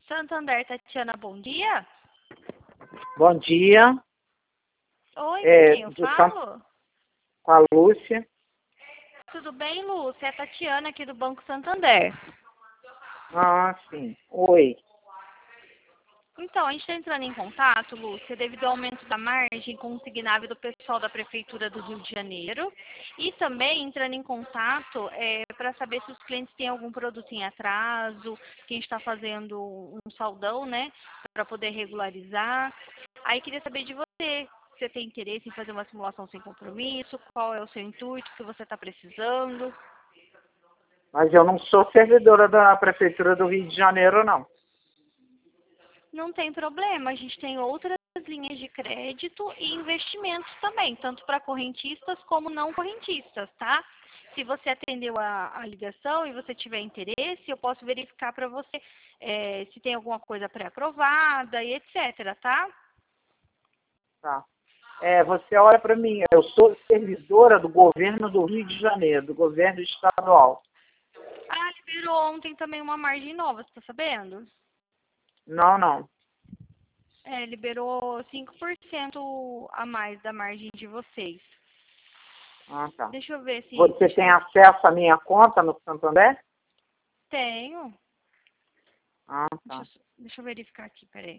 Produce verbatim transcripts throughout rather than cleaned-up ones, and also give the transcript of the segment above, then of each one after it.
Santander, Tatiana, bom dia. Bom dia. Oi, É, com quem eu do falo? Com a Lúcia. Tudo bem, Lúcia? É a Tatiana aqui do Banco Santander. Ah, sim. Oi. Então, a gente está entrando em contato, Lúcia, devido ao aumento da margem consignável do pessoal da Prefeitura do Rio de Janeiro. E também entrando em contato é, para saber se os clientes têm algum produto em atraso, que a gente está fazendo um saldão, né, para poder regularizar. Aí queria saber de você, se você tem interesse em fazer uma simulação sem compromisso, qual é o seu intuito, o que você está precisando. Mas eu não sou servidora da Prefeitura do Rio de Janeiro, não. Não tem problema, a gente tem outras linhas de crédito e investimentos também, tanto para correntistas como não correntistas, tá? Se você atendeu a, a ligação e você tiver interesse, eu posso verificar para você é, se tem alguma coisa pré-aprovada e etc, tá? Tá. É, você olha para mim, eu sou servidora do governo do Rio de Janeiro, do governo estadual. Ah, liberou ontem também uma margem nova, você tá sabendo? Não, não. É, liberou cinco por cento a mais da margem de vocês. Ah, tá. Deixa eu ver se... Você deixa tem eu... acesso à minha conta no Santander? Tenho. Ah, Deixa tá. eu, deixa eu verificar aqui, peraí.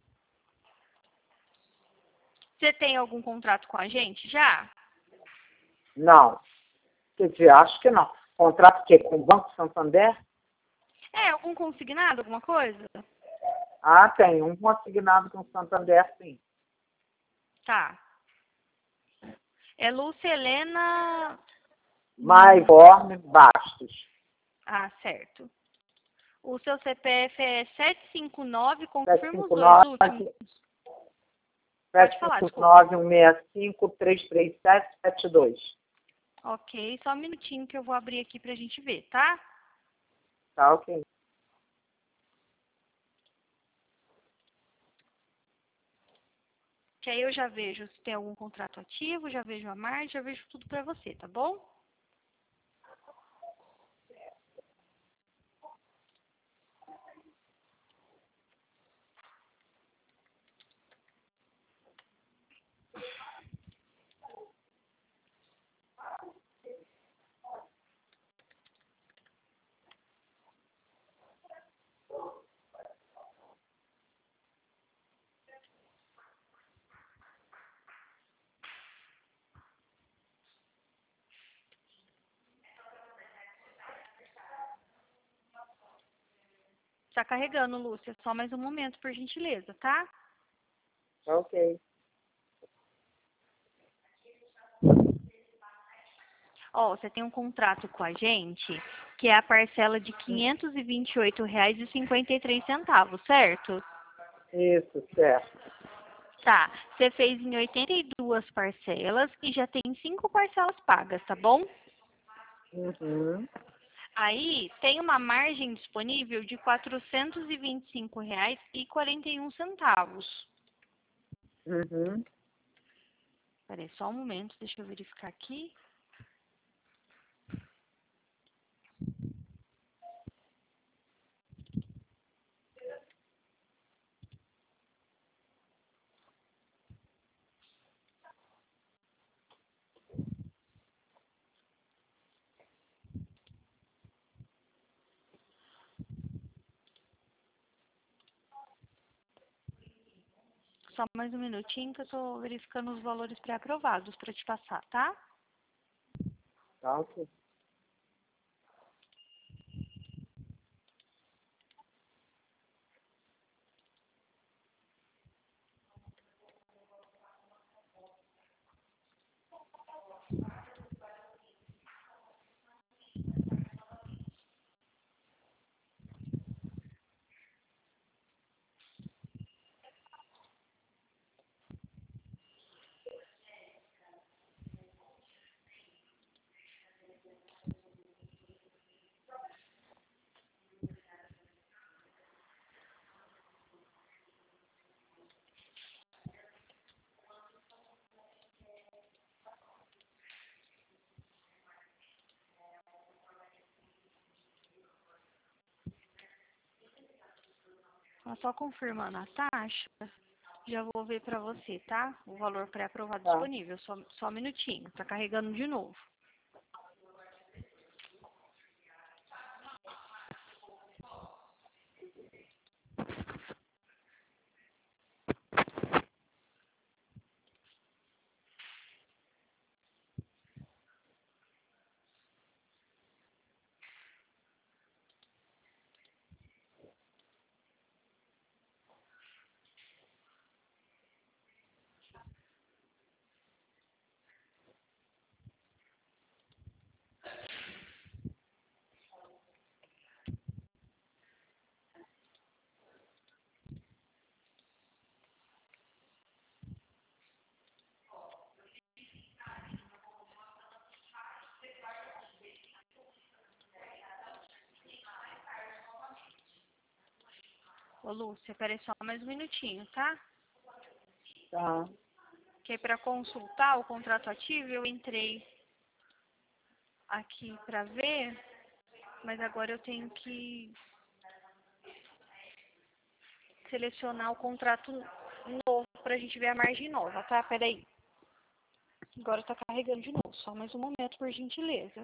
Você tem algum contrato com a gente já? Não. Quer dizer, acho que não. Contrato que com o Banco Santander? É, algum consignado, alguma coisa? Ah, tem. Um consignado com o Santander, sim. Tá. É Lúcia Helena... Hum, Maivorme Bastos. Ah, certo. O seu C P F é sete cinco nove, confirma os dois últimos. sete cinco nove, Pode sete falar, cinco desculpa. nove, um seis cinco, três três sete, sete dois. Ok, só um minutinho que eu vou abrir aqui pra gente ver, tá? Tá, ok. Que aí eu já vejo se tem algum contrato ativo, já vejo a margem, já vejo tudo pra você, tá bom? Tá carregando, Lúcia. Só mais um momento, por gentileza, tá? Tá, ok. Ó, você tem um contrato com a gente, que é a parcela de quinhentos e vinte e oito reais e cinquenta e três centavos, certo? Isso, certo. Tá. Você fez em oitenta e duas parcelas e já tem cinco parcelas pagas, tá bom? Uhum. Aí tem uma margem disponível de quatrocentos e vinte e cinco reais e quarenta e um centavos. Uhum. Peraí, só um momento, deixa eu verificar aqui. Só mais um minutinho que eu tô verificando os valores pré-aprovados para te passar, tá? Tá, ok. Só confirmando a taxa, já vou ver para você, tá? O valor pré-aprovado Tá. disponível. Só, só um minutinho. Tá carregando de novo. Ô, Lúcia, peraí só mais um minutinho, tá? Tá. Que para consultar o contrato ativo, eu entrei aqui para ver, mas agora eu tenho que selecionar o contrato novo para a gente ver a margem nova, tá? Peraí. Agora tá carregando de novo. Só mais um momento, por gentileza.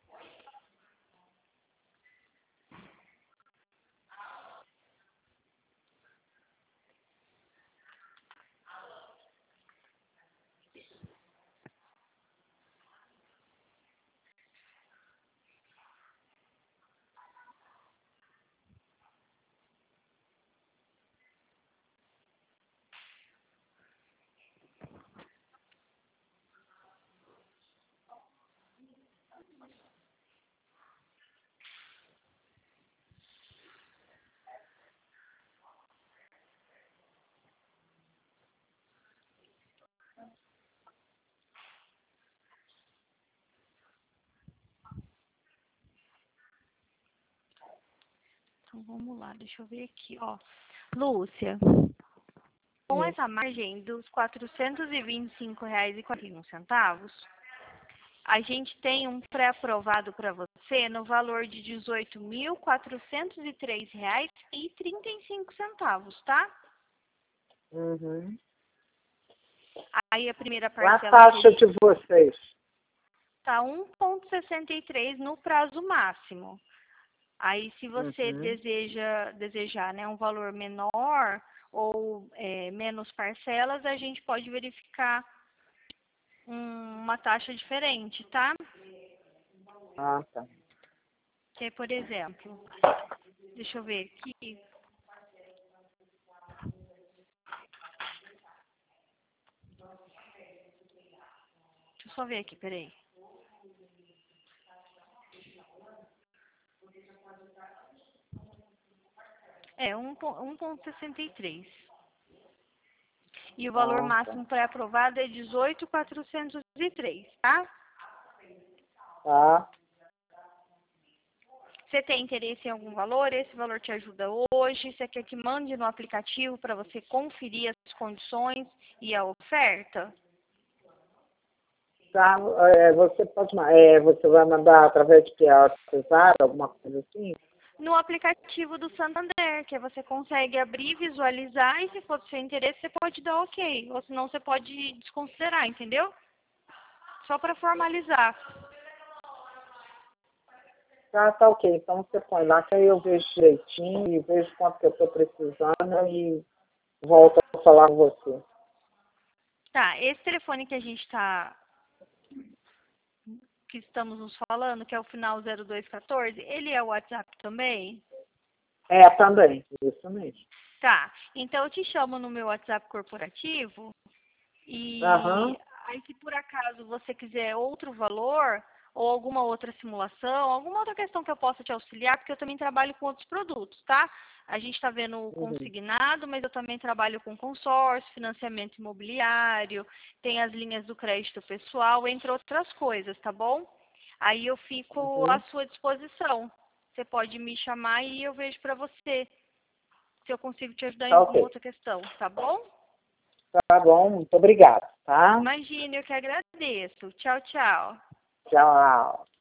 Então vamos lá, deixa eu ver aqui, ó. Lúcia, com Sim. essa margem dos quatrocentos e vinte e cinco reais e quarenta e um centavos, a gente tem um pré-aprovado para você no valor de dezoito mil quatrocentos e três reais e trinta e cinco centavos, tá? Uhum. Aí a primeira A parcela taxa de vocês? tá um vírgula sessenta e três no prazo máximo. Aí, se você Uhum. deseja desejar, né, um valor menor ou é, menos parcelas, a gente pode verificar um- uma taxa diferente, tá? Ah, tá. Que, por exemplo, deixa eu ver aqui. Deixa eu só ver aqui, peraí. É, um vírgula sessenta e três. E o valor Ah, máximo pré-aprovado é dezoito mil quatrocentos e três, tá? tá. Você tem interesse em algum valor? Esse valor te ajuda hoje? Você quer que mande no aplicativo para você conferir as condições e a oferta? Tá, é, você pode, ma- é, você vai mandar através de que WhatsApp, alguma coisa assim? No aplicativo do Santander, que você consegue abrir, visualizar e se for do seu interesse, você pode dar ok. Ou senão você pode desconsiderar, entendeu? Só para formalizar. Tá, tá ok. Então você põe lá que aí eu vejo direitinho e vejo quanto que eu estou precisando e volto a falar com você. Tá, esse telefone que a gente está que estamos nos falando, que é o final zero dois um quatro, ele é o WhatsApp também? É, também. Isso mesmo. Tá, então eu te chamo no meu WhatsApp corporativo e Aham. aí se por acaso você quiser outro valor ou alguma outra simulação, alguma outra questão que eu possa te auxiliar, porque eu também trabalho com outros produtos, tá? A gente está vendo o Uhum. consignado, mas eu também trabalho com consórcio, financiamento imobiliário, tem as linhas do crédito pessoal, entre outras coisas, tá bom? Aí eu fico à Uhum. sua disposição. Você pode me chamar e eu vejo para você se eu consigo te ajudar em Tá alguma ok. outra questão, tá bom? Tá bom, muito obrigado, tá? Imagine, eu que agradeço. Tchau, tchau. Tchau.